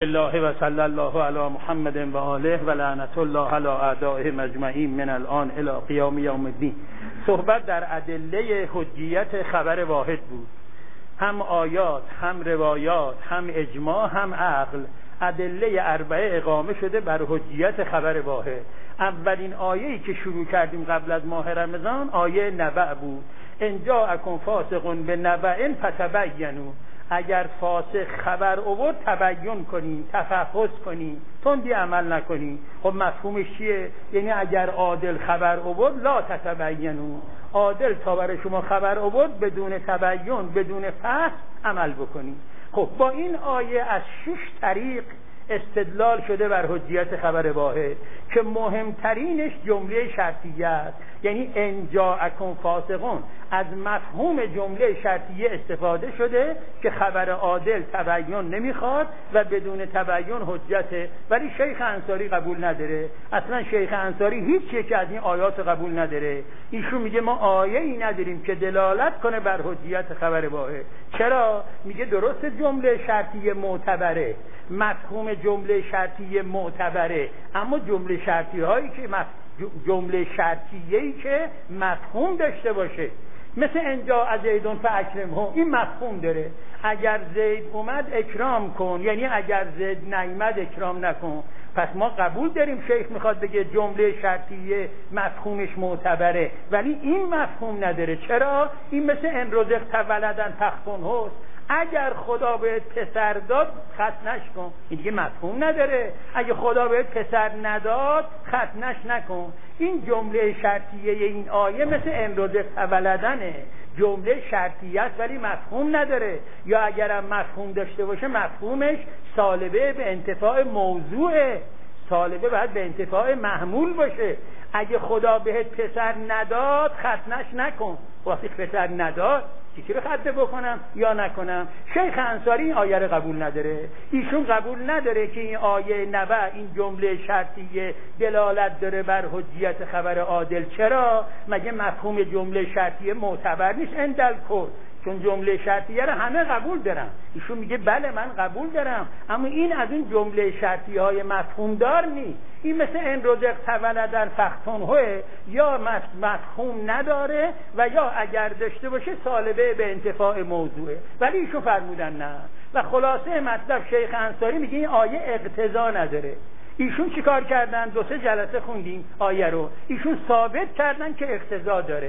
الله و صلی الله علی محمد و آله و لعنت الله علی اعدائه مجمعین من الان الی قیام یوم الدین. صحبت در ادله حجیت خبر واحد بود، هم آیات، هم روایات، هم اجماع، هم عقل. ادله اربعه اقامه شده بر حجیت خبر واحد. اولین آیه‌ای که شروع کردیم قبل از ماه رمضان آیه نبأ بود. ان جاءکم فاسق بنبأ فتبینوا. اگر فاسق خبر آورد تبیین کنین، تفحص کنین، تندی عمل نکنین. خب مفهومش چیه؟ یعنی اگر عادل خبر آورد لا تتبینوا، عادل تا برای شما خبر آورد بدون تبیین، بدون فحص عمل بکنین. خب با این آیه از 6 طریق استدلال شده بر حجیت خبر واحد که مهمترینش جمله شرطیه است. یعنی ان جاءکم فاسقون، از مفهوم جمله شرطیه استفاده شده که خبر عادل تبیین نمیخواد و بدون تبیین حجته. ولی شیخ انصاری قبول نداره. اصلا شیخ انصاری هیچ یک از این آیات قبول نداره. ایشون میگه ما آیه‌ای نداریم که دلالت کنه بر حجیت خبر واحد. چرا؟ میگه درست جمله شرطیه معتبره، مفهوم جمله شرطیه معتبره، اما جمله شرطی هایی که جمله شرطیه‌ای که مفهوم داشته باشه، مثل انجا از زیدون فاکرمه، این مفهوم داره. اگر زید اومد اکرام کن، یعنی اگر زید نیامد اکرام نکن. پس ما قبول داریم شیخ میخواد بگه جمله شرطیه مفهومش معتبره، ولی این مفهوم نداره. چرا؟ این مثل ان رزقت ولدن تخفنه، اگر خدا بهت پسر داد ختنش کن. این دیگه مفهوم نداره. اگه خدا بهت پسر نداد ختنش نکن. این جمله شرطیه این آیه مثل ان رزقت ولدنه، جمله شرطیه است ولی مفهوم نداره. یا اگرم مفهوم داشته باشه مفهومش سالبه به انتفاع موضوعه، سالبه باید به انتفاع محمول باشه. اگه خدا بهت پسر نداد ختنش نکن. وقتی پسر نداد چی رو خطه بکنم یا نکنم؟ شیخ انصاری این آیه رو قبول نداره. ایشون قبول نداره که این آیه نبأ، این جمله شرطیه دلالت داره بر حجیت خبر عادل. چرا؟ مگه مفهوم جمله شرطیه معتبر نیست اندل کل؟ چون جمله شرطیه رو همه قبول دارن. ایشون میگه بله من قبول دارم، اما این از اون جمله شرطیه های مفهوم دار نیست. این مثل ان رزقت ولدن فاختنه، یا مفهوم نداره و یا اگر داشته باشه سالبه به انتفاع موضوعه. ولی ایشون فرمودن نه. و خلاصه مطلب شیخ انصاری میگه این آیه اقتضا نداره. ایشون چیکار کردن؟ 2-3 جلسه خوندیم آیه رو. ایشون ثابت کردن که اقتضا داره،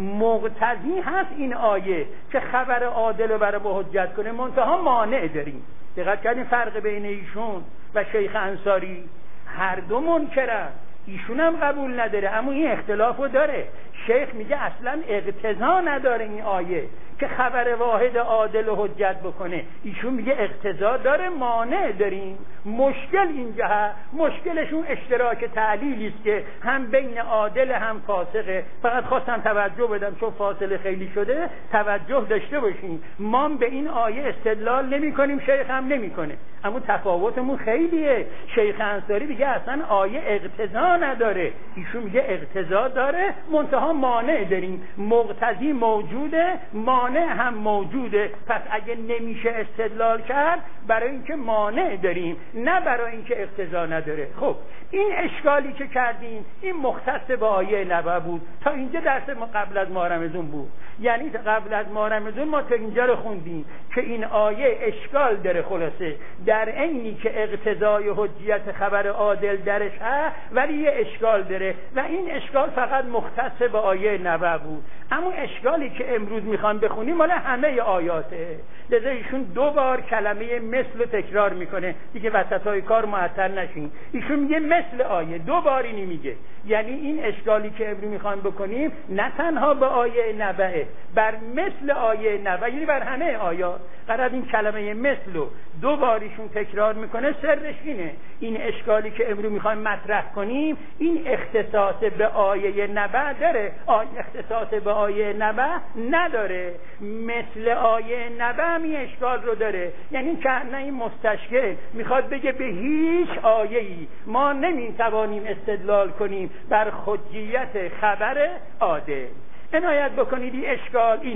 مقتضی هست این آیه که خبر عادل رو برای ما حجت کنه، منتها مانع داریم. دقت کردین فرق بین ایشون و شیخ انصاری؟ هر دو منکرن. ایشون هم قبول نداره اما این اختلافو داره. شیخ میگه اصلا اقتضا نداره این آیه که خبر واحد عادل رو حجت بکنه. ایشون میگه اقتضا داره، مانع داریم. مشکل اینجا، مشکلشون اشتراک تعلیلی است که هم بین عادل هم فاسقه. فقط خواستم توجه بدم چون فاصله خیلی شده توجه داشته باشین. ما به این آیه استدلال نمی کنیم، شیخ هم نمی کنه، اما تفاوتمون خیلیه. شیخ انصاری میگه اصلا آیه اقتضا نداره، ایشون میگه اقتضا داره منتها مانع داریم. مقتضی موجوده، مانع هم موجوده. پس اگه نمیشه استدلال کرد برای اینکه مانع داریم، نه برای اینکه اقتضا نداره. خب این اشکالی که کردیم این مختص به آیه نبأ بود. تا اینجا درس ما قبل از ماه رمضان بود. یعنی قبل از ماه رمضان ما تا اینجا رو خوندیم که این آیه اشکال داره. خلاصه در عینی که اقتضای حجیت خبر عادل درش هست ولی یه اشکال داره و این اشکال فقط مختص به آیه نبأ بود. اما اشکالی که امروز میخوام بخونیم مال همه آیاته. لذا ایشون 2 بار کلمه مثل تکرار میکنه دیگه وسطای کار معطل نشین. ایشون میگه مثل آیه، 2 بار اینی میگه. یعنی این اشکالی که امروز میخوام بکنیم نه تنها به آیه نبأ، بر مثل آیه نبأ، یعنی بر همه آیات. قرار این کلمه مثل رو 2 بار ایشون تکرار میکنه. سرش اینه این اشکالی که امروز میخوایم مطرح کنیم این اختصاص به آیه نبأ داره، اختصاص به آیه نبأ نداره. مثل آیه نبأ هم این اشکال رو داره. یعنی که نه این مستشکل میخواد بگه به هیچ آیه‌ای ما نمیتوانیم استدلال کنیم بر حجیت خبر عادل. عنایت بکنید این اشکال اینه.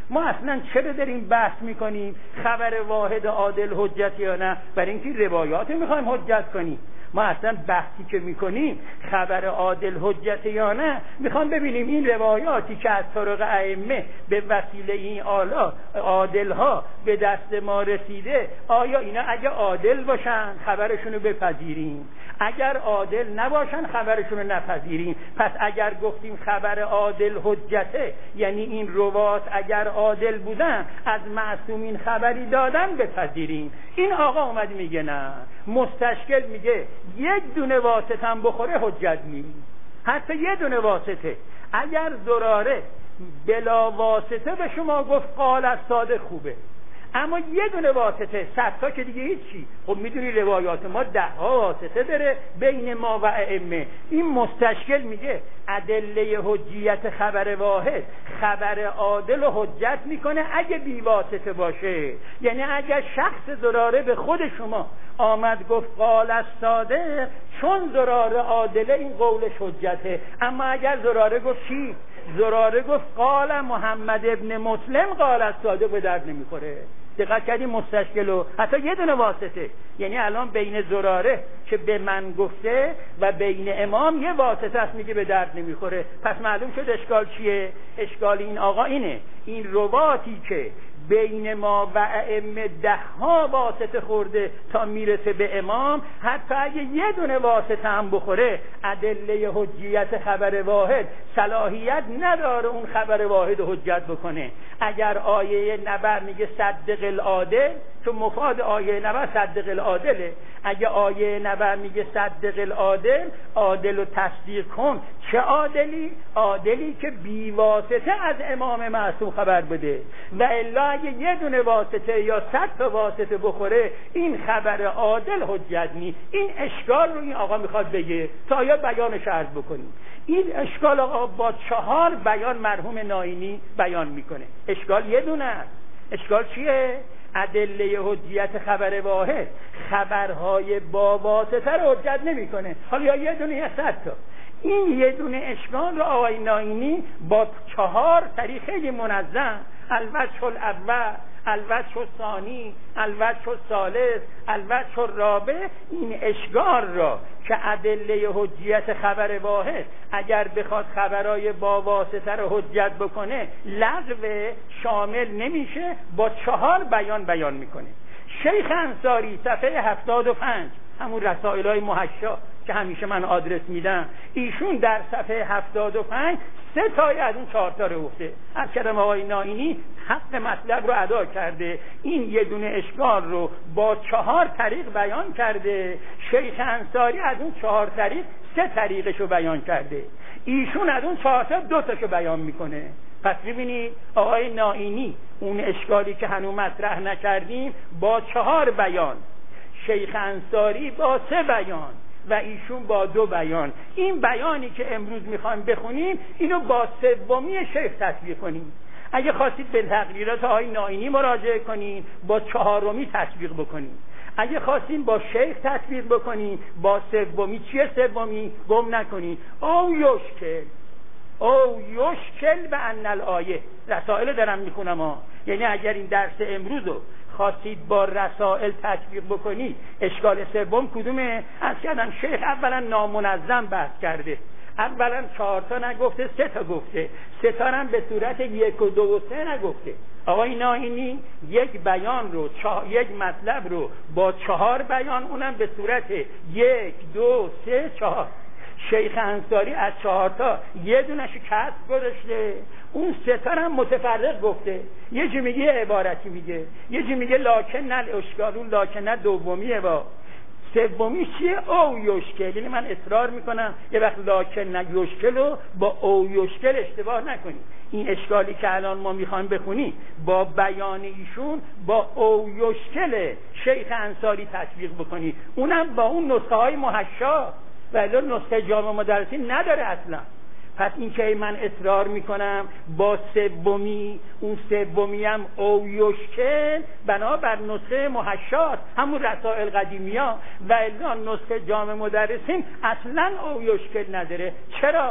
ما اصلا چرا داریم بحث میکنیم خبر واحد عادل حجت یا نه؟ برای اینکه روایات میخوایم حجت کنیم. ما اصلا بحثی که میکنیم خبر عادل حجت یا نه، میخوام ببینیم این روایاتی که از طرق ائمه به وسیله این عادل ها به دست ما رسیده، آیا اینا اگه عادل باشن خبرشونو بپذیریم، اگر عادل نباشن خبرشونو نپذیریم. پس اگر گفتیم خبر عادل حجته، یعنی این روات اگر عادل بودن از معصومین خبری دادن بپذیریم. این آقا اومد میگه نه، مستشکل میگه یک دونه واسطه هم بخوره حجت نیست، حتی یه دونه واسطه. اگر زراره بلا واسطه به شما گفت قال از صادق خوبه، اما یه دونه واسطه، صدتا که دیگه هیچی. خب میدونی روایات ما 10 واسطه داره بین ما و ائمه. این مستشکل میگه ادله حجیت خبر واحد خبر عادل و حجت میکنه اگه بی واسطه باشه. یعنی اگر شخص زراره به خود شما آمد گفت قال از صادق، چون زراره عادله این قولش حجته. اما اگر زراره گفت چی؟ زراره گفت قال محمد ابن مسلم قال از صادق، به درد نمیخوره. دقت کردیم مستشکلو حتی یه دونه واسطه. یعنی الان بین زراره که به من گفته و بین امام یه واسطه است، میگه به درد نمیخوره. پس معلوم شد اشکال چیه؟ اشکال این آقا اینه، این رواتی که بین ما و ائمه 10 واسطه خورده تا میرسه به امام، حتی اگه یه دونه واسطه هم بخوره ادله حجیت خبر واحد صلاحیت نداره اون خبر واحد حجت بکنه. اگر آیه نبر میگه صدق العادل، چون مفاد آیه نبر صدق العادله، اگه آیه نبر میگه صدق العادل، عادل و تصدیق کن. چه عادلی؟ عادلی که بی واسطه از امام معصوم خبر بده. و الا اگه یه دونه واسطه یا 100 تا واسطه بخوره این خبر عادل حجت نیست. این اشکال رو این آقا میخواد بگه تا یا بیانش عرض بکنیم. این اشکال آقا با 4 بیان مرحوم ناینی بیان میکنه. اشکال یه دونه است. اشکال چیه؟ ادله حجیت خبر واحد خبرهای با واسطه رو حجت نمیکنه. حالا یا یه دونه یا 100 تا. این یه دونه اشکال رو آقای ناینی با 4 طریق خیلی منظم، الوجه الاول، الوجه الثانی، الوجه الثالث، الوجه الرابع، این اشکال را که ادله حجیت خبر واحد اگر بخواد خبرای با واسطه رو حجت بکنه لغو شامل نمیشه، با 4 بیان میکنه. شیخ انصاری صفحه 75 همون رسائل‌های محشا که همیشه من آدرس میدم، ایشون در صفحه 75 3 تای از اون 4 تا رو گفته. از کلام آقای ناینی حق مطلب رو ادا کرده، این یه دونه اشکال رو با 4 طریق بیان کرده. شیخ انصاری از اون 4 طریق 3 طریقش رو بیان کرده، ایشون از اون 4 تا 2 تاشو بیان میکنه. پس ببینید آقای ناینی اون اشکالی که هنوز مطرح نکردیم با 4 بیان، شیخ انصاری با 3 بیان و ایشون با 2 بیان. این بیانی که امروز میخوایم بخونیم اینو با 3می شیخ تطبیق کنیم. اگه خواستید به تقریرات آقای ناینی مراجعه کنین با 4می تطبیق بکنیم. اگه خواستین با شیخ تطبیق بکنین با 3می. چیه 3می؟ گم نکنین. او یشکل به ان الآیه. رسائل دارم میخونم ها. یعنی اگر این درس امروز رو خواستید با رسائل تطبیق بکنید، اشکال 3 کدومه؟ از کردم شیخ اولا نامنظم بحث کرده، اولا 4 تا نگفته 3 تا گفته، 3 تا هم به صورت 1 و 2 و 3 نگفته. آقای ناینی یک بیان رو یک مطلب رو با 4 بیان، اونم به صورت 1 2 3 4. شیخ انصاری از 4 تا یه دونش کسب گذاشته، اون 3 تا هم متفرق گفته. یه جی میگه عبارتی میگه، یه جی میگه لاکن الاشکال، اون لاکن دومیه. با 3می چیه؟ او یشکل. یعنی من اصرار میکنم یه وقت لاکن یشکل رو با او یشکل اشتباه نکنید. این اشکالی که الان ما میخوایم بخونیم با بیان ایشون با او یشکل شیخ انصاری تطبیق بکنید، اونم با اون نسخه های محشا و الان نسخه جامع مدرسین نداره اصلا. پس این که من اصرار میکنم با 3می، اون 3می هم او یشکل بنابر نسخه محشات همون رسائل قدیمیا و الان نسخه جامع مدرسین اصلا او یشکل نداره. چرا؟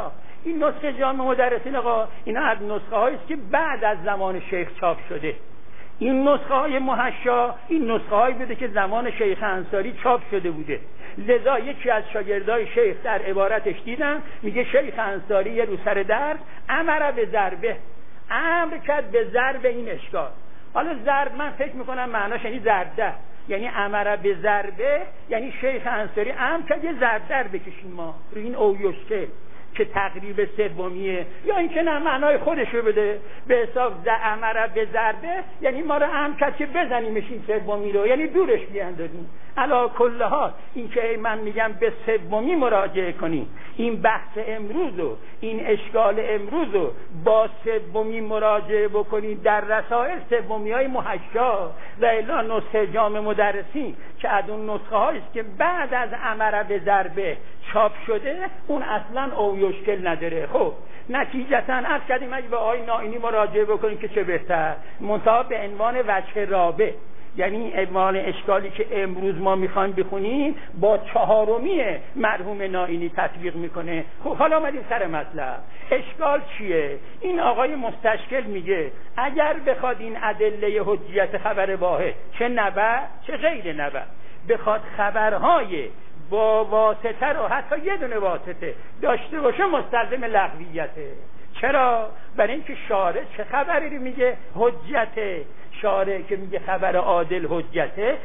این نسخه جامع مدرسین آقا اینا از نسخه هایی است که بعد از زمان شیخ چاپ شده. این نسخه های محشا این نسخه هایی بوده که زمان شیخ انصاری چاپ شده بوده. لذا یکی از شاگردای شیخ در عبارتش دیدم میگه شیخ انصاری یه رو سر درس امر به ضربه، امر کرد به ضرب این اشکال. حالا ضرب من فکر میکنم معناش یعنی ضربه، یعنی امر به ضربه یعنی شیخ انصاری امر کرد یه ضربه بکشیم ما روی این اویوشته که تقریب سومیه، یا اینکه نه معنای خودشو بده به حساب امر به ضربه یعنی ما رو امر کرد که بزنیمش این سومی رو، یعنی دورش بیاندازیم. علا کل حال این که من میگم به سومی مراجعه کنیم، این بحث امروز و این اشکال امروز رو با سومی مراجعه بکنید در رسائل سومی های محشا و الا نسخه جامع مدرسین که از اون نسخه هاییست که بعد از امر به ضربه چاپ شده اون اصلا اویشکل نداره. خب نتیجتا عرض کردیم اگه به آقای نائینی مراجعه بکنیم که چه بهتر، منتها به عنوان وجه رابع، یعنی عنوان اشکالی که امروز ما میخوایم بخونیم با چهارمی مرحوم نائینی تطبیق میکنه. خب حالا آمدیم سر مطلب. اشکال چیه؟ این آقای مستشکل میگه اگر بخواد این ادله حجیت خبر واحد چه نبع چه غیر نبع بخواد خبرهای با واسطه رو حتی یه دونه واسطه داشته باشه مستلزم لغویته. چرا؟ برای اینکه شارع چه خبری رو میگه حجته، شارع که میگه خبر عادل حجته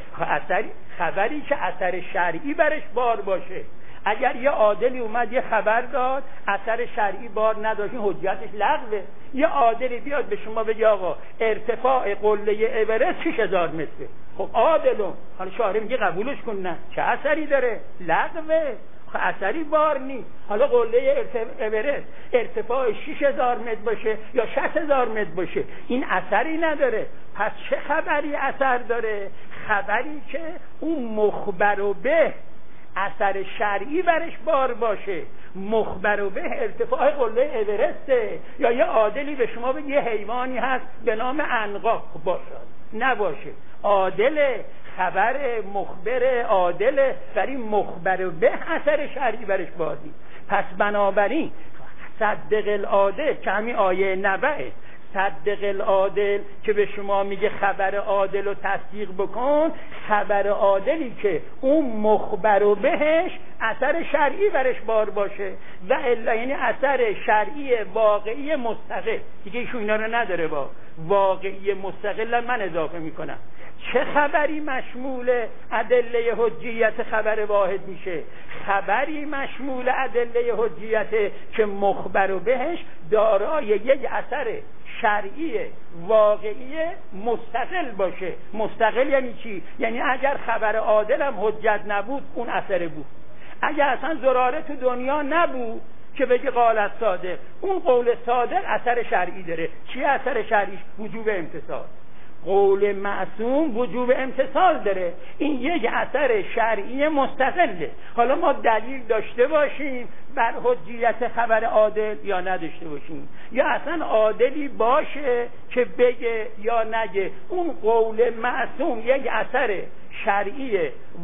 خبری که اثر شرعی برش بار باشه. اگر یه عادلی اومد یه خبر داد اثر شرعی بار نداشت این حجتش لغوه. یه عادلی بیاد به شما بگه آقا ارتفاع قله اورست 6000 متره، خب عادلم، حالا شارع میگه قبولش کن، نه چه اثری داره؟ لغوه، اثری بار نیست. حالا قله اورست ارتفاع 6000 متر باشه یا 60000 متر باشه این اثری نداره. پس چه خبری اثر داره؟ خبری که اون مخبر و به اثر شرعی برش بار باشه. مخبر و به ارتفاع قله اورسته، یا یه عادلی به شما بگه یه حیوانی هست به نام عنقا باشد نباشه، عادل خبر مخبر عادل ولی مخبر به اثر شرعی برش بار نیست. پس بنابراین صدق العادل که همین آیه نبعه، صدق العادل که به شما میگه خبر عادل رو تصدیق بکن، خبر عادلی که اون مخبر و بهش اثر شرعی برش بار باشه و الا یعنی اثر شرعی واقعی مستقل دیگه ایشون اینا رو نداره، با واقعی مستقل من اضافه میکنم. چه خبری مشمول ادله حجیت خبر واحد میشه؟ خبری مشمول ادله حجیت که مخبر و بهش دارای یک اثر شرعی واقعی مستقل باشه. مستقل یعنی چی؟ یعنی اگر خبر عادل هم حجت نبود اون اثر بود. اگر اصلا زراره تو دنیا نبود که بگی قال صادق، اون قول صادق اثر شرعی داره. چی اثر شرعیش؟ وجوب امتثال. قول معصوم وجوب امتثال داره، این یک اثر شرعی مستقله. حالا ما دلیل داشته باشیم بر حجیت خبر عادل یا نداشته باشیم، یا اصلا عادلی باشه که بگه یا نگه، اون قول معصوم یک اثر شرعی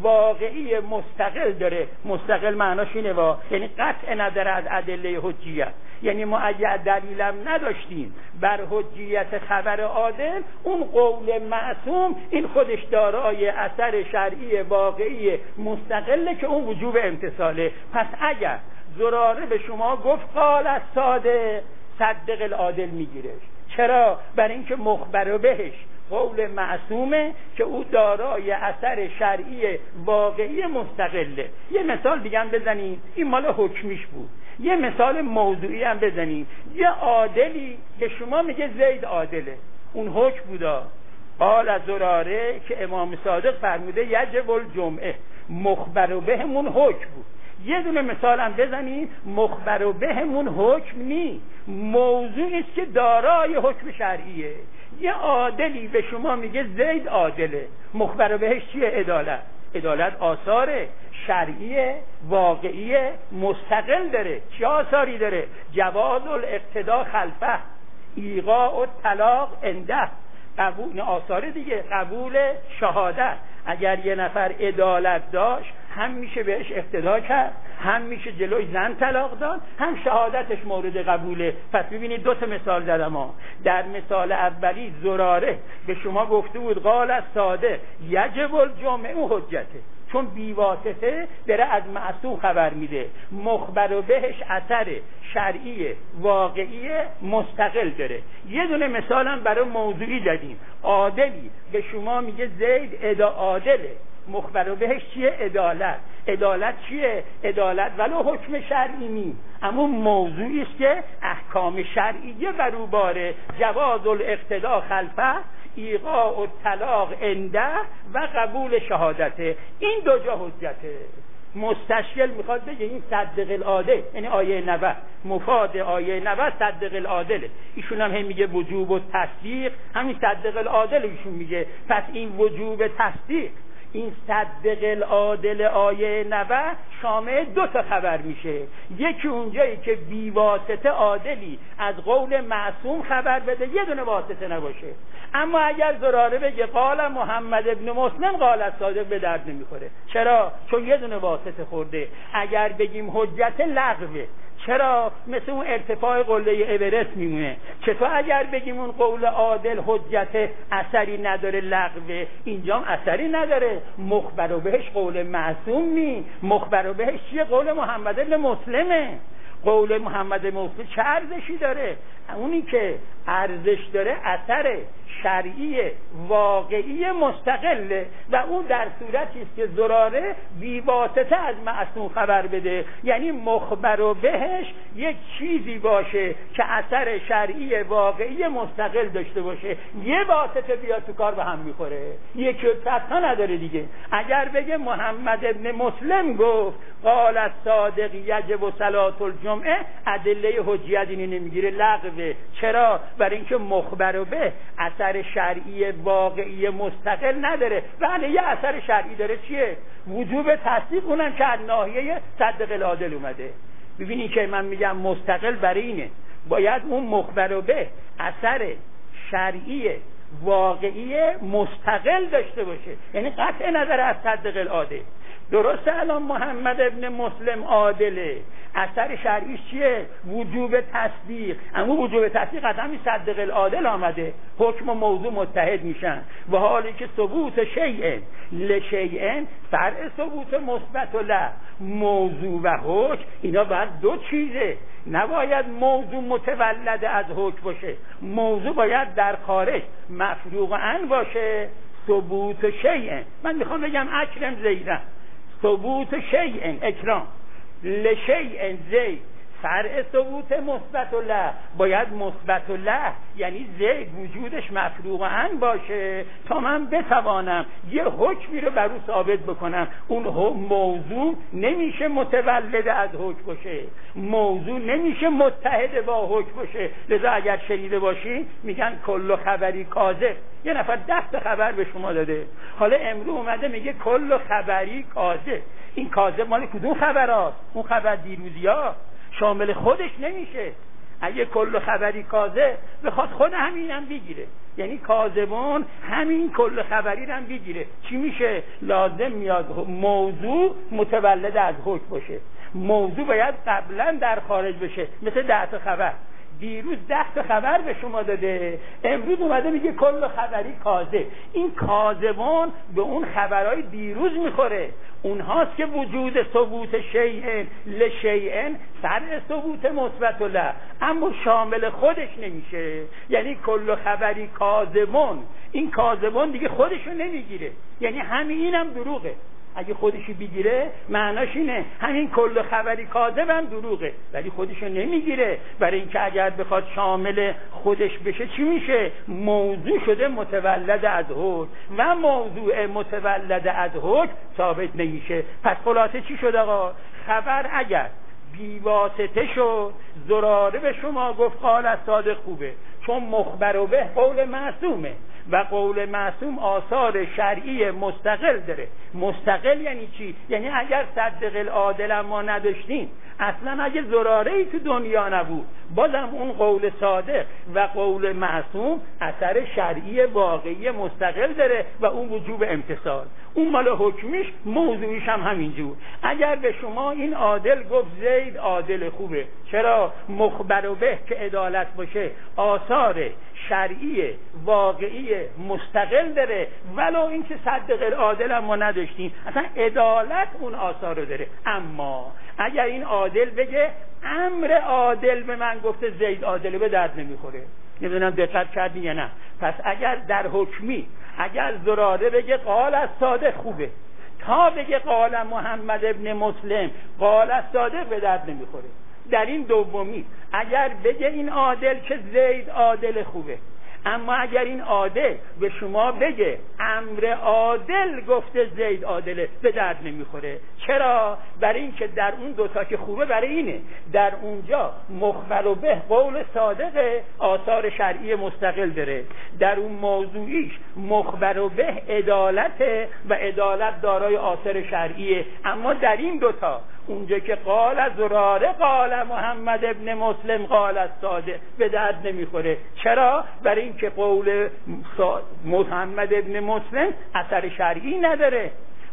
واقعی مستقل داره. مستقل معناش اینه یعنی قطع نداره از ادله حجیت. یعنی ما اگر دلیلم نداشتیم بر حجیت خبر عادل، اون قول معصوم این خودش دارای اثر شرعی واقعی مستقله که اون وجوب امتثاله. پس اگر زراره به شما گفت قال الصادق، صدق العادل میگیرش. چرا؟ برای اینکه مخبر بهش قول معصومه که او دارای اثر شرعی واقعی مستقله. یه مثال دیگه هم بزنیم، این مال حکمیش بود. یه مثال موضوعی هم بزنیم. یه عادلی به شما میگه زید عادله، اون حکم بودا. قال از زراره که امام صادق فرموده یجب الجمعه، مخبر بهمون حکم بود. یه دونه مثال هم بزنیم، مخبر بهمون حکم نی، موضوعی است که دارای حکم شرعیه. یه عادلی به شما میگه زید عادله، مخبر بهش چیه؟ عدالت. عدالت آثار شرعی واقعی مستقل داره. چه آثاری داره؟ جواز الاقتدا خلفه، ایقاع و طلاق عنده، قبول آثار دیگه، قبول شهادت. اگر یه نفر عدالت داشت هم میشه بهش اقتدا کرد، هم میشه جلوی زن طلاق داد، هم شهادتش مورد قبوله. پس ببینید دو تا مثال زدم. در مثال اولی زراره به شما گفته بود قال الصادق یجب الجمع حجته، چون بیواسطه داره از معصوم خبر میده، مخبر و بهش اثر شرعی واقعی مستقل داره. یه دونه مثال هم برای موضوعی زدیم. عادلی به شما میگه زید عادله، مخبر و بهش چیه؟ عدالت. عدالت چیه؟ عدالت ولو حکم شرعی نی، اما موضوعی است که احکام شرعیه بر او باره. جواز الاقتدا خلفه، ایقاع الطلاق عنده و قبول شهادته. این دو جا حجته. مستشکل میخواد بگه این صدق العادل، یعنی آیه 90 مفاد آیه 90 صدق العادله. ایشون هم میگه وجوب و تصدیق، همین صدق العادل ایشون میگه. پس این وجوب تصدیق، این صدق العادل آیه 90 شامل دو تا خبر میشه. یکی اونجایی که بی واسطه عادلی از قول معصوم خبر بده، یه دونه واسطه نباشه. اما اگر زراره بگه قال محمد ابن مسلم قال الصادق، به درد نمیخوره. چرا؟ چون یه دونه واسطه خورده. اگر بگیم حجت لغوه، چرا؟ مثل اون ارتفاع قله اورست میمونه. چطور اگر بگیم اون قول عادل حجت اثری نداره لغوه، اینجا هم اثری نداره. مخبر و بهش قول معصوم نی، مخبر و بهش چیه؟ قول محمد ابن مسلمه. قول محمد مسلم چه ارزشی داره؟ اونی که ارزش داره اثر شرعی واقعی مستقله و اون در صورتی است که زراره بی واسطه از معصوم خبر بده. یعنی مخبر و بهش یک چیزی باشه که اثر شرعی واقعی مستقل داشته باشه. یه واسطه بیاد تو کار به هم میخوره، یکی فتحا نداره دیگه. اگر بگه محمد ابن مسلم گفت قال الصادق یجب صلاة الجمعه، ادله حجیت اینی نمیگیره، لغوه. چرا؟ برای اینکه مخبر و به اثر شرعی واقعی مستقل نداره. بله یه اثر شرعی داره، چیه؟ وجوب تصدیق، اونم که از ناحیه صدق العادل اومده. ببینید که من میگم مستقل برای اینه باید اون مخبر و به اثر شرعی واقعی مستقل داشته باشه، یعنی قطع نظر از صدق العادل. درسته الان محمد ابن مسلم عادله، اثر شرعیش چیه؟ وجوب تصدیق. اما وجوب تصدیق از همین صدق العادل آمده، حکم و موضوع متحد میشن. و حالی که ثبوت شیء لشیء فرع ثبوت مثبت و له، موضوع و حکم اینا باید دو چیزه. نباید موضوع متولد از حکم باشه، موضوع باید در خارج مفروغ عن باشه. ثبوت شیء، من میخوام بگم اکرم زیدن، ثبوت شیء اکرام، لشیء زید، فرع ثبوت مثبت و له باید مثبت و له، یعنی زید وجودش مفروغ عن باشه تا من بتوانم یه حکمی رو بر او ثابت بکنم. اون موضوع نمیشه متولد از حکم باشه، موضوع نمیشه متحد با حکم باشه. لذا اگر شنیده باشی میگن کل خبری کاذب. یه نفر 10 خبر به شما داده، حالا امروز اومده میگه کل خبری کاذب. این کاذب مال کدوم خبرات؟ اون خبر دیروزیا شامل خودش نمیشه. اگه کل خبری کاذب بخواد خود همین هم بگیره، یعنی کاذبون همین کل خبری هم بگیره، چی میشه؟ لازم میاد موضوع متولد از حکم باشه. موضوع باید قبلا در خارج بشه. مثل 10 خبر، دیروز 10 خبر به شما داده، امروز اومده میگه کل خبری کاذب. این کاذبون به اون خبرهای دیروز میخوره. اونهاست که وجود ثبوت شیء لشیء فرع ثبوت مثبت له، اما شامل خودش نمیشه. یعنی کل خبری کاذبون، این کاذبون دیگه خودشو نمیگیره، یعنی همینم دروغه. اگه خودشو بگیره معناش اینه همین کل خبری کاذب هم دروغه، ولی خودشو نمیگیره. برای اینکه اگر بخواد شامل خودش بشه چی میشه؟ موضوع شده متولد از حکم و موضوع متولد از حکم ثابت نمیشه. پس خلاصه چی شد آقا؟ خبر اگر بیواسطه شد، زراره به شما گفت قال الصادق خوبه، چون مخبر و به قول معصومه و قول معصوم آثار شرعی مستقل داره. مستقل یعنی چی؟ یعنی اگر صدق العادل ما نداشتیم، اصلا اگه زراره‌ای تو دنیا نبود، بازم اون قول صادق و قول معصوم اثر شرعی واقعی مستقل داره و اون وجوب امتثال. اون مال حکمیش، موضوعیش هم همینجور. اگر به شما این عادل گفت زید عادل خوبه، چرا؟ مخبر و به که عدالت باشه آثار شرعی واقعی مستقل داره، ولو اینکه صدق العادل هم ما نداشتیم، اصلا عدالت اون آثار رو داره. اما اگر این عادل بگه امر عادل به من گفته زید عادله، به درد نمیخوره. نمیدونم دقت کردی یا نه. پس اگر در حکمی اگر زراره بگه قال از صادق خوبه، تا بگه قال محمد ابن مسلم قال از صادق، به درد نمیخوره. در این دومی اگر بگه این عادل که زید عادل خوبه، اما اگر این عادل به شما بگه امر عادل گفته زید عادله، به درد نمیخوره. چرا؟ برای اینکه در اون دوتا که خوبه برای اینه، در اونجا مخبر و به قول صادقه، آثار شرعی مستقل داره، در اون موضوعیش مخبر و به عدالته و عدالت دارای آثار شرعیه. اما در این دوتا اونجا که قال از زراره قال محمد ابن مسلم قال از صادق، به درد نمیخوره. چرا؟ برای اینکه قول محمد ابن مسلم اثر شرعی نداره.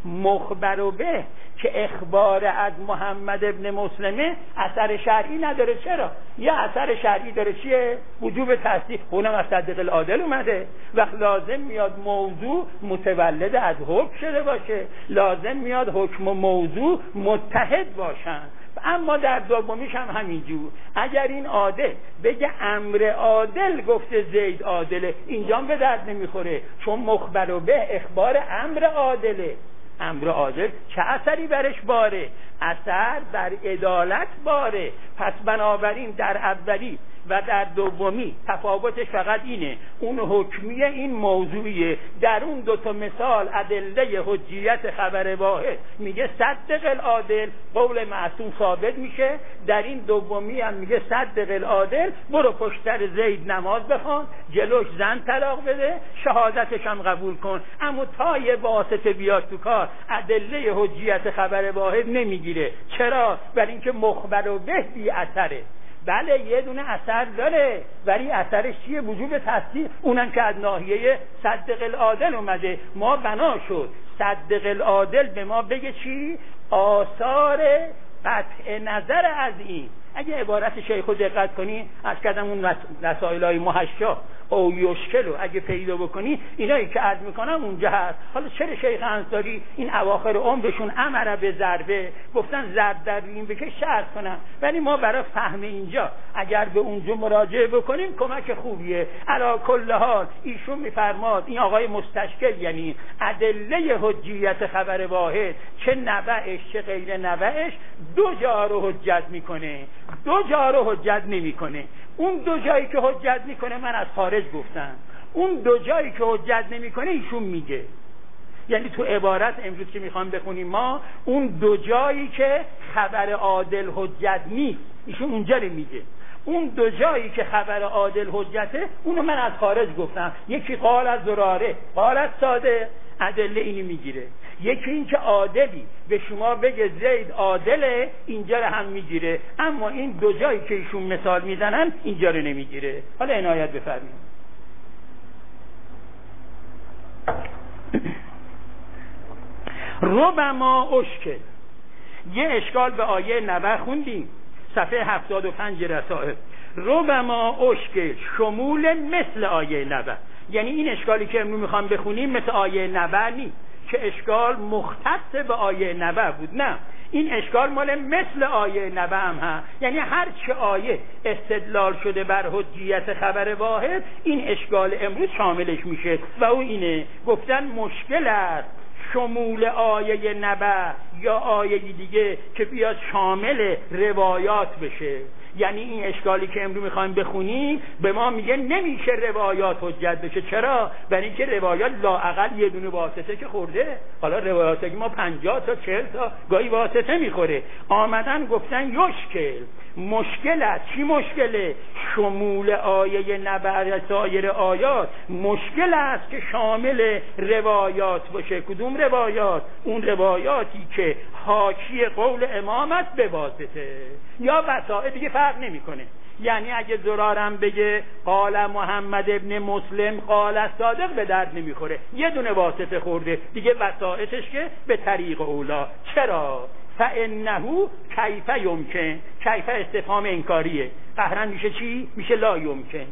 مخبر و به که اخبار از محمد ابن مسلمه اثر شرعی نداره. چرا؟ یه اثر شرعی داره، چیه؟ وجوب تصدیق، اونم از صدق العادل اومده. وقت لازم میاد موضوع متولد از حکم شده باشه، لازم میاد حکم و موضوع متحد باشن. اما در دومیش هم همینجور، اگر این عادل بگه امر عادل گفته زید عادله، اینجا به درد نمیخوره، چون مخبر و به اخبار امر عادله. امر عادل چه اثری برش باره؟ اثر بر عدالت باره. پس بنابراین در اولی و در دومی تفاوتش فقط اینه، اون حکمیه این موضوعیه. در اون دوتا مثال ادله حجیت خبر واحد میگه صدق العادل، قول معصوم ثابت میشه. در این دومی هم میگه صدق العادل، برو پشتر زید نماز بخوان، جلوش زن طلاق بده، شهادتش هم قبول کن. اما تا یه واسطه بیاد تو کار ادله حجیت خبر واحد نمیگیره. چرا؟ برای اینکه مخبر و به بی اثره. بله یه دونه اثر داره، ولی اثرش چیه؟ وجوب تصدیق، اونم که از ناحیه صدق العادل اومده. ما بنا شد صدق العادل به ما بگه چی؟ آثار قطع نظر از این. اگه عبارت شیخو دقت کنی، از کردم اون رسائل‌های محشا او یشکلو اگه پیدا بکنی، اینایی که عرض میکنم اونجا هست. حالا چرا شیخ انصاری این اواخر عمرشون امر به ضربه، گفتن ضرب در این بکش شرط کنم، ولی ما برای فهم اینجا اگر به اونجا مراجعه بکنیم کمک خوبیه. علی کل حال ایشون میفرماد، این آقای مستشکل، یعنی ادله حجیت خبر واحد چه نبعش چه غیر نبعش دو جا رو حجت میکنه، دو جا رو حجت نمیکنه. اون دو جایی که حجت میکنه من از خارج گفتم، اون دو جایی که حجت نمیکنه ایشون میگه. یعنی تو عبارت امروز که میخوام بخونیم ما، اون دو جایی که خبر عادل حجت نیست ایشون اونجا رو میگه. اون دو جایی که خبر عادل حجته اونو من از خارج گفتم. یکی قال از زراره قال از صادق، ادله اینو میگیره. یکی این که عادلی به شما بگه زید عادله، اینجا رو هم میگیره. اما این دو جایی که ایشون مثال میزنن اینجا رو نمیگیره. حالا عنایت بفرمایید. ربما اشکل، یه اشکال به آیه 90 خوندیم، صفحه 75 رسائل. ربما اشکل شمول مثل آیه 90، یعنی این اشکالی که امروز میخوام بخونیم مثل آیه 90 نیست که اشکال مختص به آیه 90 بود، نه، این اشکال مال مثل آیه 90 هم هست. یعنی هر چه آیه استدلال شده بر حجیت خبر واحد، این اشکال امروز شاملش میشه و او اینه، گفتن مشکل است شمول آیه 90 یا آیه دیگه که بیاد شامل روایات بشه. یعنی این اشکالی که امروز میخوایم بخونیم به ما میگه نمیشه روایات حجت بشه. چرا؟ برای اینکه روایات لااقل یه دونه واسطه که خورده، حالا روایات که ما 50 تا 40 تا گاهی واسطه میخوره. آمدن گفتن یشکل، مشکل است. چی مشکله؟ شمول آیه 90 سایر آیات مشکل است که شامل روایات باشه. کدوم روایات؟ اون روایاتی که حاکی قول امامت به واسطه یا وسائل، دیگه فرق نمیکنه. یعنی اگه زرارم بگه قال محمد ابن مسلم قال صادق به درد نمیخوره، یه دونه واسطه خورده دیگه، وسائطش که به طریق اولا. چرا؟ فانه کیف یمکن، کیف استفهام انکاریه، قهرن میشه چی؟ میشه لا یمکن.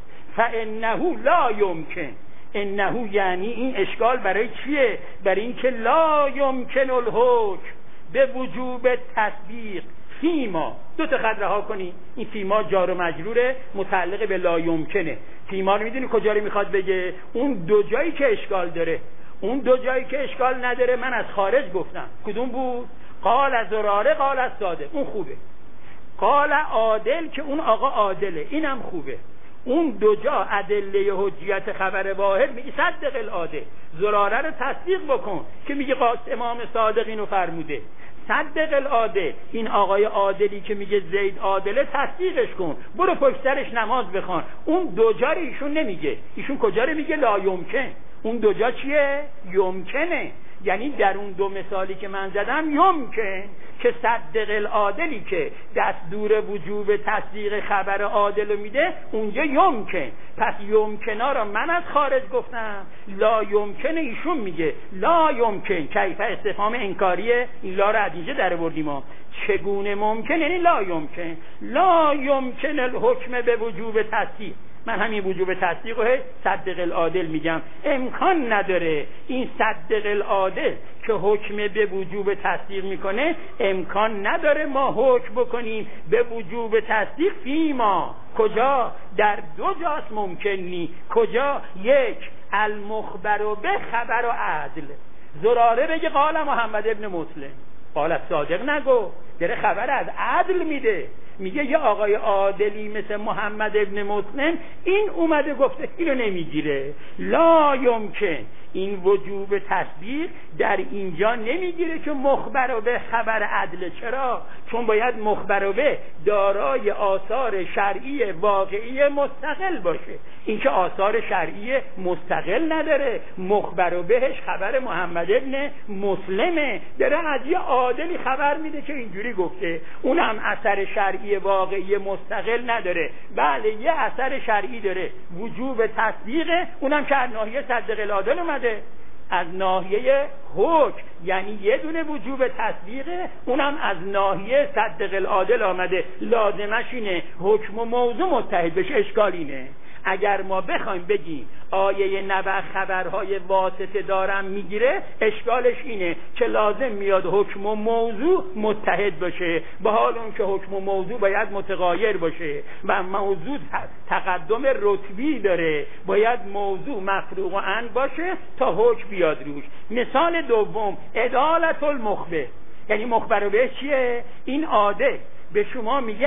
فانه لا یمکن، انه یعنی این اشکال برای چیه؟ برای این که لا یمکن الحکم به وجوب تطبیق فیما. دو تا خط رها کنی، این فیما جار و مجروره متعلق به لا یمکنه. فیما رو میدونی کجا رو میخواد بگه؟ اون دو جایی که اشکال داره. اون دو جایی که اشکال نداره من از خارج گفتم، کدوم بود؟ قال از زراره قال از صادق، اون خوبه. قال عادل که اون آقا عادله، اینم خوبه. اون دو جا ادله حجیت خبر واحد میگه صدق العادل، زراره رو تصدیق بکن که میگه امام صادق اینو فرموده. صدق العادل، این آقای عادلی که میگه زید عادله تصدیقش کن، برو پشت سرش نماز بخوان. اون دو جا رو ایشون نمیگه، ایشون کجا رو میگه؟ لا یمکن. اون دو جا چیه؟ یمکنه. یعنی در اون دو مثالی که من زدم یمکن که صدق العادلی که دستور وجوب تصدیق خبر عادل میده اونجا یمکن. پس یمکنا را من از خارج گفتم، لا یمکن ایشون میگه لا یمکن. کیف استفهام انکاریه، این لا را از اینجا در آوردیم ما. چگونه ممکن؟ یعنی لا یمکن. لا یمکن الحکم به وجوب تصدیق. من همین وجوب تصدیق رو صدق العادل میگم. امکان نداره این صدق العادل که حکم به وجوب تصدیق میکنه، امکان نداره ما حکم بکنیم به وجوب تصدیق فیما. کجا؟ در دو جاست ممکن نی. کجا؟ یک، المخبر به خبر و عدل. زراره بگه قال محمد ابن مسلم، قال صادق نگو، داره خبر از عدل میده، میگه یه آقای عادلی مثل محمد ابن مسلم این اومده گفته، اینو نمیگیره. لا یمکن، این وجوب تصدیق در اینجا نمیگیره که مخبر به خبر عدل. چرا؟ چون باید مخبر به دارای آثار شرعی واقعی مستقل باشه. این که آثار شرعی مستقل نداره، مخبر بهش خبر محمد ابن مسلمه، داره از یه عادلی خبر میده که اینجوری گفته، اونم اثر شرعی واقعی مستقل نداره. بله یه اثر شرعی داره، وجوب تصدیق، اونم که از ناحیه صدق العادل اومده، از ناحیه حکم، یعنی یه دونه وجوب تصدیقه، اونم از ناحیه صدق العادل آمده. لازمش اینه حکم و موضوع متحد بشه. اشکال اینه اگر ما بخوایم بگیم آیه نبع خبرهای واسطه دارم میگیره، اشکالش اینه که لازم میاد حکم و موضوع متحد باشه، به حال اون که حکم و موضوع باید متغایر باشه و موضوع تقدم رتبی داره، باید موضوع مفروغ عن باشه تا حکم بیاد روش. مثال دوم عدالت المخبر، یعنی مخبر به چیه؟ این عادل به شما میگه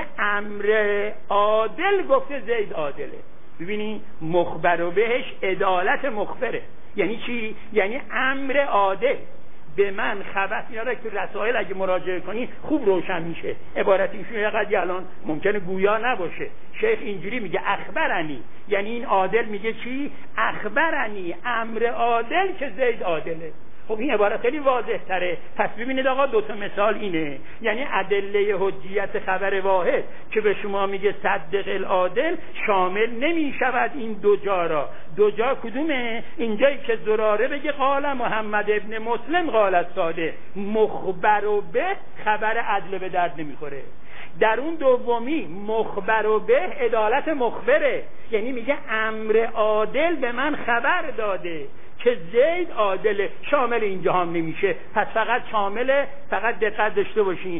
امر عادل گفته زید عادله. ببینی مخبر بهش عدالت مخبره. یعنی چی؟ یعنی امر عادل به من خبر. اینا را که رسائل اگه مراجعه کنی خوب روشن میشه. عبارت اینشون یه الان ممکنه گویا نباشه. شیخ اینجوری میگه اخبرنی، یعنی این عادل میگه چی؟ اخبرنی، امر عادل که زید عادله. خب این عبارت خیلی واضح تره. پس ببینید آقا دو تا مثال اینه، یعنی ادله حجیت خبر واحد که به شما میگه صدق العادل شامل نمیشود این دو جا را. دو جا کدومه؟ اینجایی که زراره بگه قال محمد ابن مسلم قال صادق، مخبر به خبر عدل به درد نمیخوره. در اون دومی مخبر به عدالت مخبره، یعنی میگه امر عادل به من خبر داده که زید عادله، شامل اینجا هم نمیشه. پس فقط شامل، فقط دقت داشته باشین،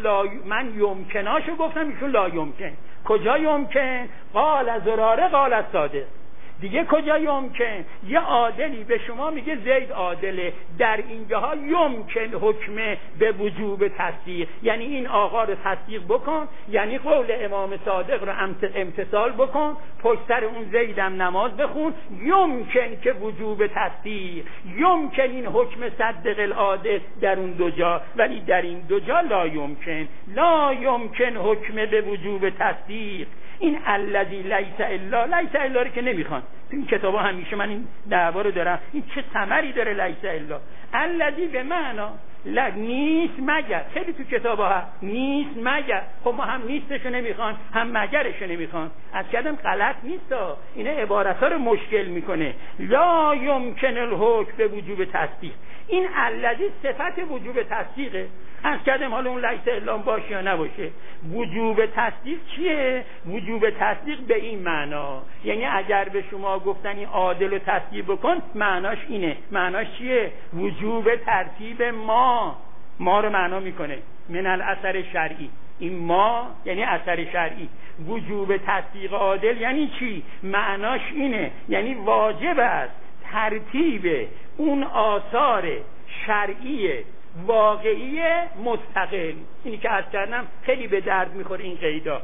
من یمکناشو گفتم، ایشون لا یمکن. کجا یمکن؟ قال زراره قال صادق. دیگه کجا یمکن؟ یه عادلی به شما میگه زید عادله، در اینجاها یمکن حکم به وجوب تصدیق، یعنی این آقا رو تصدیق بکن، یعنی قول امام صادق رو امتثال بکن، پشت سر اون زیدم نماز بخون، یمکن که وجوب تصدیق، یمکن این حکم صدق العادل در اون دو جا، ولی در این دو جا لا یمکن. لا یمکن حکم به وجوب تصدیق. این الذی لیس الا، لیس الا رو که نمیخوان تو این کتابا، همیشه من این دعوا رو دارم، این چه ثمری داره لیس الا؟ الذی به معنا نیست مگر، خیلی تو کتاب ها نیست مگر. خب ما هم نیستشو نمیخوان هم مگرشو نمیخوان. از کردم غلط نیست ها، اینا عبارت ها رو مشکل میکنه. لا یمکن الحکم به وجوب تصدیق، این الذی صفت وجوب تصدیقه. از کردم حالا اون لیس اعلام باشه یا نباشه، وجوب تصدیق چیه؟ وجوب تصدیق به این معنا، یعنی اگر به شما گفتن این عادل رو تصدیق بکن، معناش اینه. معناش چیه؟ وجوب ترتیب ما رو معنا میکنه، من الاثر شرعی. این ما یعنی اثر شرعی. وجوب تصدیق عادل یعنی چی؟ معناش اینه، یعنی واجب است ترتیب اون آثار شرعی واقعی مستقل. اینی که از کردم خیلی به درد میخوره این قیدا.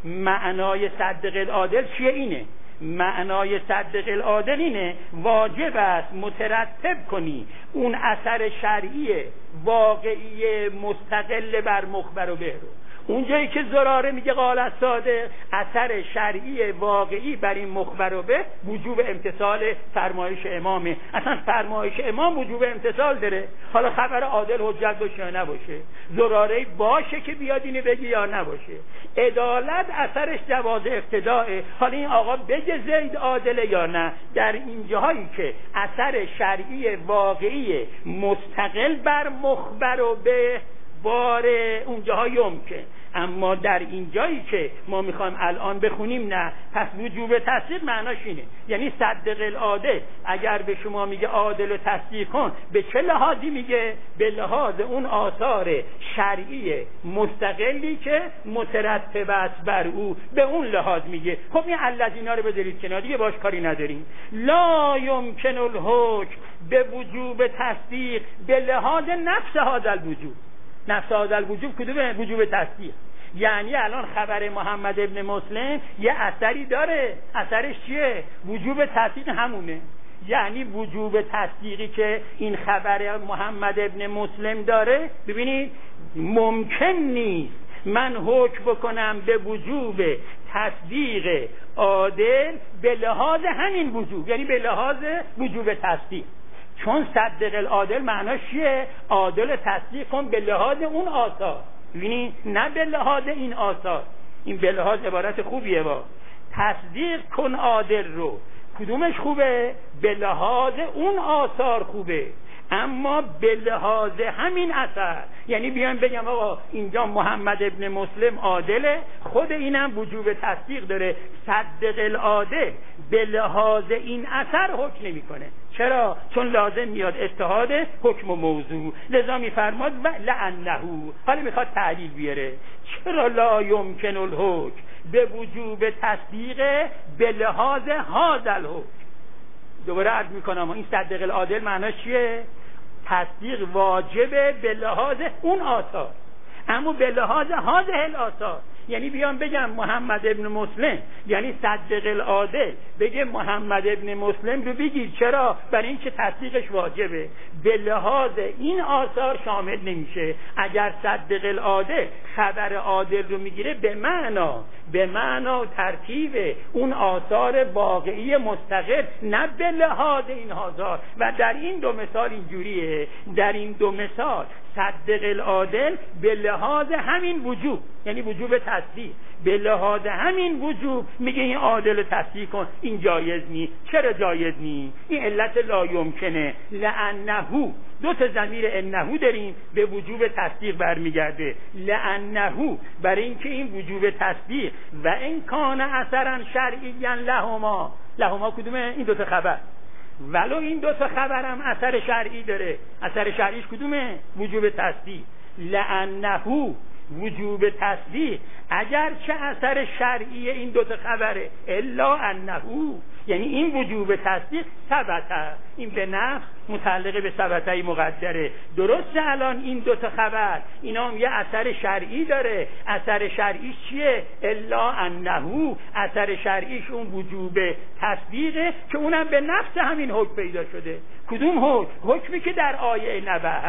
معنای صدق العادل چیه؟ اینه معنای صدق العادل اینه واجب است مترتب کنی اون اثر شرعی واقعی مستقل بر مخبر و به رو. اونجایی که زراره میگه قال الصادق، اثر شرعی واقعی بر این مخبر و به وجوب امتثال فرمایش امامه. اصلا فرمایش امام وجوب امتثال داره. حالا خبر عادل حجت باشه یا نباشه، زراره باشه که بیاد اینو بگه یا نباشه، عدالت اثرش جواز اقتداءه. حالا این آقا بگه زید عادله یا نه. در این جاهایی که اثر شرعی واقعی مستقل بر مخبر و به باره اونجاها یمکن. اما در این جایی که ما میخوایم الان بخونیم نه. پس وجوب تصدیق معناش اینه، یعنی صدق العادل اگر به شما میگه عادل و تصدیق کن، به چه لحاظی میگه؟ به لحاظ اون آثار شرعی مستقلی که مترتب است بر او، به اون لحاظ میگه. خب این الذینا رو بذارید کنار، دیگه باش کاری نداریم. لا یمکن الحکم به وجوب تصدیق به لحاظ نفس هذا الوجوب. نفس هذا الوجوب کدومه؟ وجوب تصدیق. یعنی الان خبر محمد ابن مسلم یه اثری داره، اثرش چیه؟ وجوب تصدیق همونه. یعنی وجوب تصدیقی که این خبر محمد ابن مسلم داره، ببینید ممکن نیست من حکم بکنم به وجوب تصدیق عادل به لحاظ همین وجوب، یعنی به لحاظ وجوب تصدیق. چون صدق العادل معناش چیه؟ عادل تصدیق کن به لحاظ اون آثار. ببینید نه به لحاظ این آثار. این به لحاظ عبارت خوبیه. با تصدیق کن عادل رو، کدومش خوبه؟ به لحاظ اون آثار خوبه، اما به لحاظ همین اثر. یعنی بیان بگم آقا اینجا محمد ابن مسلم عادله، خود اینم وجوب تصدیق داره، صدق العادل به لحاظ این اثر حکم نمیکنه. چرا؟ چون لازم میاد اتحاد حکم و موضوع. لذا میفرماد و لعنه. حالا میخواد تعلیل بیاره. چرا لا یمکن الحکم به وجوب تصدیق به لحاظ هذا الحکم؟ دوباره عرض میکنم این صدق العادل معناش چیه؟ تصدیق واجبه به لحاظ اون آثار، اما به لحاظ هذه الاثار. یعنی بیان بگم محمد ابن مسلم، یعنی صدق العادل بگه محمد ابن مسلم رو بگیر. چرا؟ برای اینکه تصدیقش واجبه، به لحاظ این آثار شامل نمیشه. اگر صدق العادل خبر عادل رو میگیره به معنا ترتیب اون آثار واقعی مستقل، نه به لحاظ این آثار. و در این دو مثال اینجوریه. در این دو مثال صدق العادل به لحاظ همین وجوب، یعنی وجوب تصدیق، به لحاظ همین وجوب میگه این عادل تصدیق کن. این جایز نی. چرا جایز نی؟ این علت لا یمکنه. لعنه، دو تا ضمیر انه داریم، به وجوب تصدیق برمیگرده. لعنه برای اینکه این وجوب تصدیق و این کان اثرا شرعیا لهما کدومه؟ این دو تا خبر. ولو این دو تا خبرم اثر شرعی داره، اثر شرعیش کدومه؟ وجوب تصدیق. لعنه وجوب تصدیق اگر چه اثر شرعی این دو تا خبره، الا انه یعنی این وجوب تصدیق ثبته، این به نفس متعلق به ثبته مقدره. درسته الان این دو تا خبر اینا هم یه اثر شرعی داره، اثر شرعیش چیه؟ الا انه، اثر شرعیش اون وجوب تصدیقه که اونم به نفس همین حکم پیدا شده. کدوم حکم؟ حکمی که در آیه نبه هست.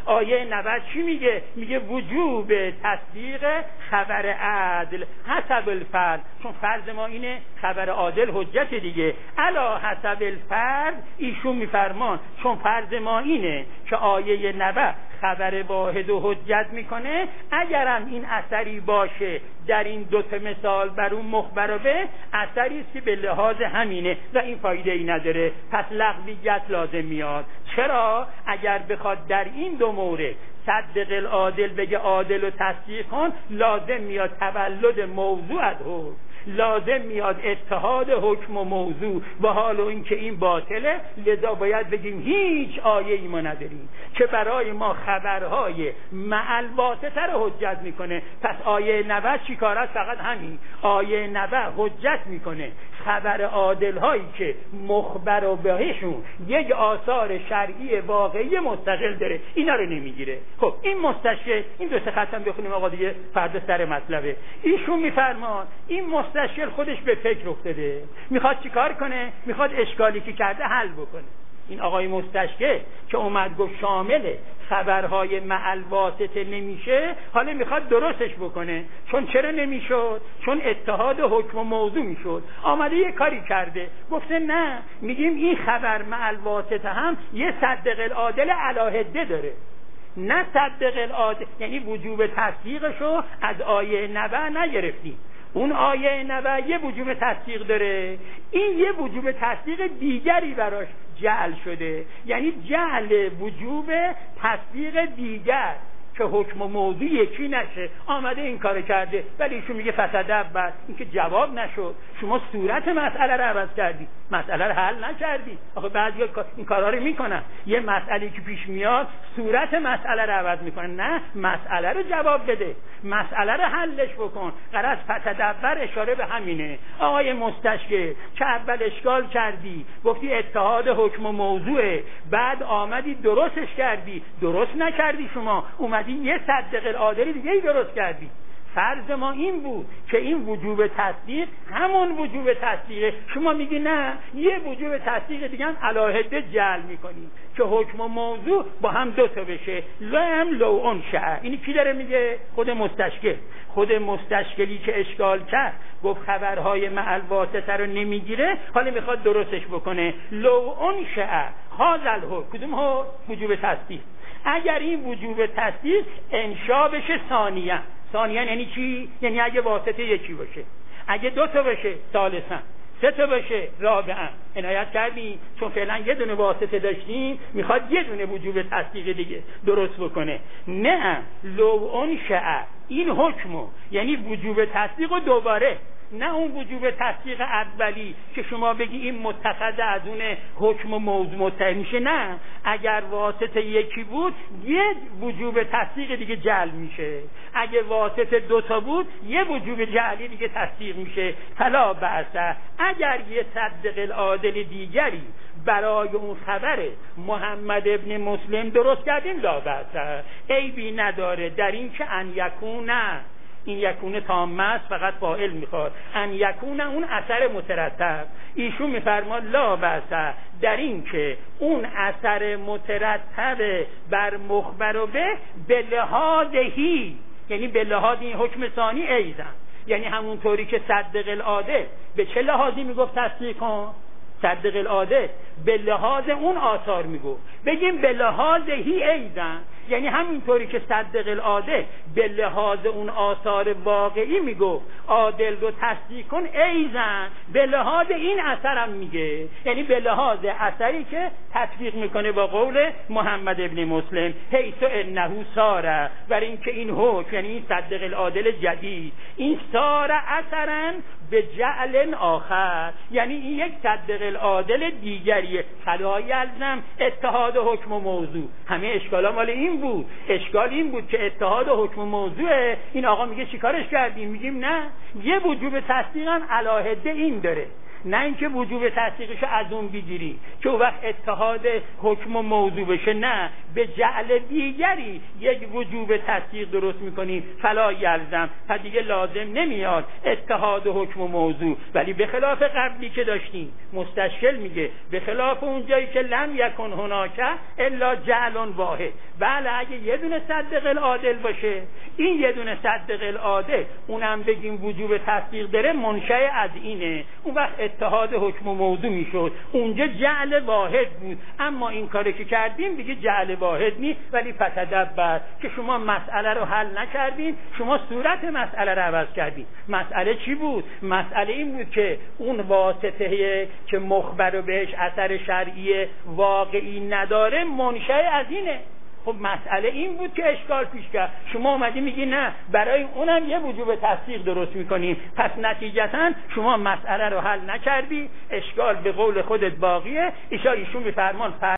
آیه 90 چی میگه؟ میگه وجوب تصدیق خبر عدل حسب الفرد، چون فرض ما اینه خبر عادل حجت دیگه، علا حسب الفرد ایشون میفرمان چون فرض ما اینه که آیه 90 خبر واحد و حجت میکنه، اگرم این اثری باشه در این دوتا مثال بر اون مخبر به اثری است که به لحاظ همینه و این فایده ای نداره، پس لغویت لازم میاد. چرا؟ اگر بخواد در این دو مورد صدق العادل بگه عادل و تصدیق کن، لازم میاد تولد موضوع از حکم، لازم میاد اتحاد حکم و موضوع، و حال و این که این باطله، لذا باید بگیم هیچ آیه ای ما نداریم که برای ما خبرهای معل واسطه رو حجت میکنه. پس آیه 90 چی کار است؟ فقط همین آیه 90 حجت میکنه خبر عادل هایی که مخبر و بهشون یک آثار شرعی واقعی مستقل داره، اینا رو نمیگیره. خب این مستشکل، این دو سه خط هم بخونیم آقا دیگه فردا سر مطلبه. ایشون میفرمان این مستشکل خودش به فکر افتاده، میخواد چیکار کنه؟ میخواد اشکالی که کرده حل بکنه. این آقای مستشکل که اومد گفت شامل خبرهای معل واسطه نمیشه، حالا میخواد درستش بکنه. چون چرا نمیشد؟ چون اتحاد حکم و موضوع میشد. آمده یه کاری کرده، گفته نه، میگیم این خبر معل واسطه هم یه صدق العادل علاهده داره، نه صدق العادل، یعنی وجوب تصدیقشو از آیه 90 نگرفتیم. اون آیه 90 یه وجوب تصدیق داره، این یه وجوب تصدیق دیگری براش جعل شده، یعنی جعل وجوب تصدیق دیگر که حکم و موضوع یکی نشه. آمده این کار کرده، ولی ایشون میگه فسد اول، این که جواب نشد. شما صورت مسئله رو عوض کردی، مسئله رو حل نکردی. آخه بعضیا این کارا رو میکنن، یه مسئله که پیش میاد صورت مسئله رو عوض میکنن. نه، مسئله رو جواب بده، مسئله رو حلش بکن. غرض فسد اول اشاره به همینه. آقای مستشکل که اول اشکال کردی، گفتی اتحاد حکم و موضوعه، بعد آمدی درستش کردی، درست نکردی، شما اومدی یه صدق العادل دیگه ای درست کردی. فرض ما این بود که این وجوب تصدیق همون وجوب تصدیقه، شما میگی نه، یه وجوب تصدیق دیگه هم علاهده جعل میکنی که حکم و موضوع با هم دوتا بشه. لام لو انشأ. اینی کی داره میگه؟ خود مستشکل. خود مستشکلی که اشکال کرد، گفت خبرهای معل واسطه رو نمیگیره، حالا میخواد درستش بکنه. لو انشأ هذا الحکم، کدوم ها؟ وجوب تصدیق. اگر این وجوب تصدیق انشا بشه ثانیه. ثانیه یعنی چی؟ یعنی اگه واسطه یکی باشه، اگه دو تا باشه ثالثا، سه تا باشه رابعا. عنایت کردیم چون فعلا یه دونه واسطه داشتیم، میخواد یه دونه وجوب تصدیق دیگه درست بکنه. نه، لو انشأ این حکمو، یعنی وجوب تصدیق و دوباره، نه اون وجوب تصدیق اولی که شما بگی این متخذ از اون حکم و موضوع متحد میشه. نه، اگر واسطه یکی بود یه وجوب تصدیق دیگه جعل میشه، اگه واسطه دوتا بود یه وجوب جعلی دیگه تصدیق میشه. فلا بأس، اگر یه صدق العادل دیگری برای اون خبر محمد ابن مسلم درست کردیم، لا بأس، عیبی نداره در این که ان یکون، این یکونه تامه است، فقط فاعل میخواد، ان یکونه اون اثر مترتب. ایشون میفرماد لا بأس در این که اون اثر مترتب بر مخبر و به لحاظهی، یعنی به لحاظ این حکم ثانی ایضا، یعنی همونطوری که صدق العادل به چه لحاظی میگفت تصدیق کن؟ صدق العادل به لحاظ اون آثار میگو، بگیم به لحاظ هی ایضا، یعنی همینطوری که صدق العادل به لحاظ اون آثار واقعی میگو عادل رو تصدیق کن، ایضا به لحاظ این اثرم میگه، یعنی به لحاظ اثری که تطبیق میکنه با قول محمد ابن مسلم، حیث انه ساره، برای اینکه این حکم، یعنی این صدق العادل جدید، این ساره اثرا به جعل آخر، یعنی این یک صدق العادل دیگریه. فلا یلزم اتحاد حکم و موضوع. همه اشکالا مال این بود. اشکال این بود که اتحاد حکم و موضوعه. این آقا میگه چیکارش کردیم؟ میگیم نه، یه وجوب تصدیق هم علاهده این داره، نه اینکه وجوب تصدیقش از اون بگیری که اون وقت اتحاد حکم و موضوع بشه، نه، به جعل دیگری یک وجوب تصدیق درست میکنیم فلا یلزم، پس دیگه لازم نمیاد اتحاد حکم و موضوع. ولی به خلاف قبلی که داشتیم مستشکل میگه به خلاف اون جایی که لم یکن هناک الا جعل واحد، بله اگه یه دونه صدق العادل باشه، این یه دونه صدق العادل اونم بگیم وجوب تصدیق داره منشأ از اینه، اون وقت اتحاد حکم و موضوع میشد، اونجا جعل واحد بود. اما این کاری که کردیم دیگه جعل واحد نیست. ولی فتدبر که شما مسئله رو حل نکردین، شما صورت مسئله رو عوض کردین. مسئله چی بود؟ مسئله این بود که اون واسطه که مخبر بهش اثر شرعی واقعی نداره منشأ از اینه. خب مسئله این بود که اشکال پیش کرد، شما اومدی میگی نه برای اونم یه وجوب تصدیق درست میکنیم، پس نتیجتا شما مسئله رو حل نکردی، اشکال به قول خودت باقیه. ایشون میفرمان